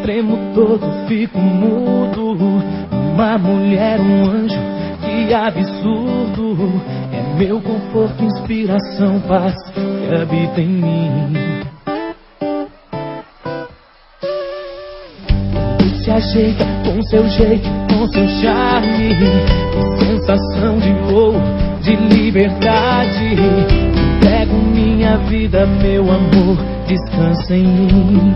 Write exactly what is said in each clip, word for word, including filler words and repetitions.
tremo todo, fico mudo. Uma mulher, um anjo, que absurdo. É meu conforto, inspiração, paz que habita em mim. Tudo se ajeita com seu jeito, com seu charme. Sensação de voo, de liberdade. Entrego minha vida, meu amor, descansa em mim.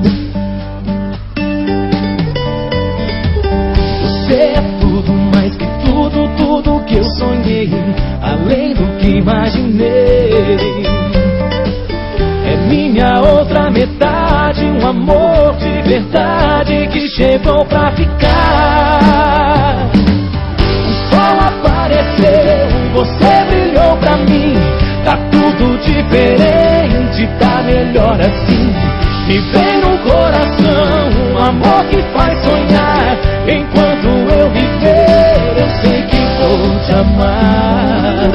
Você é tudo mais que tudo, tudo que eu sonhei, além do que imaginei. É minha outra metade, um amor de verdade que chegou pra ficar. O sol apareceu e você brilhou pra mim. Tá tudo diferente, tá melhor assim. Me vem no coração um amor que faz sonhar. Enquanto eu viver, eu sei que vou te amar.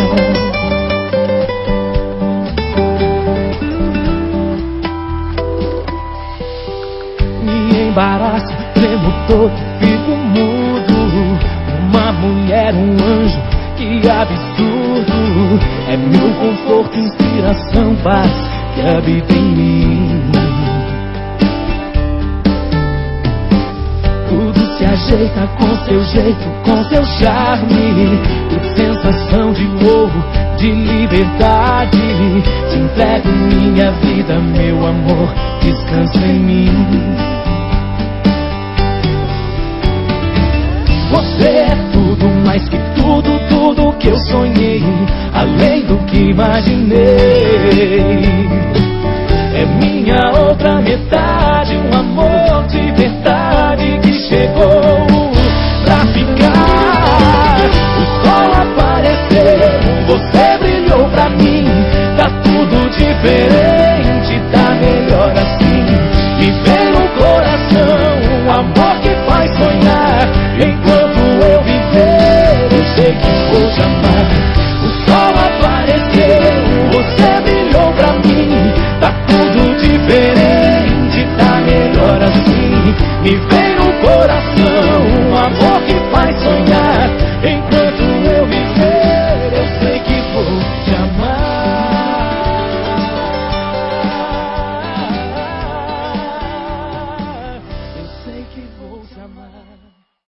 Me embaraço, tremo todo, fico mudo. Uma mulher, um anjo, que absurdo. É meu conforto, inspiração, paz que habita em mim. Tudo se ajeita com seu jeito, com seu charme. Que sensação de voo, de liberdade. Te entrego minha vida, meu amor, descansa em mim. Você é tudo mais que tudo, tudo que eu sonhei, além do que imaginei.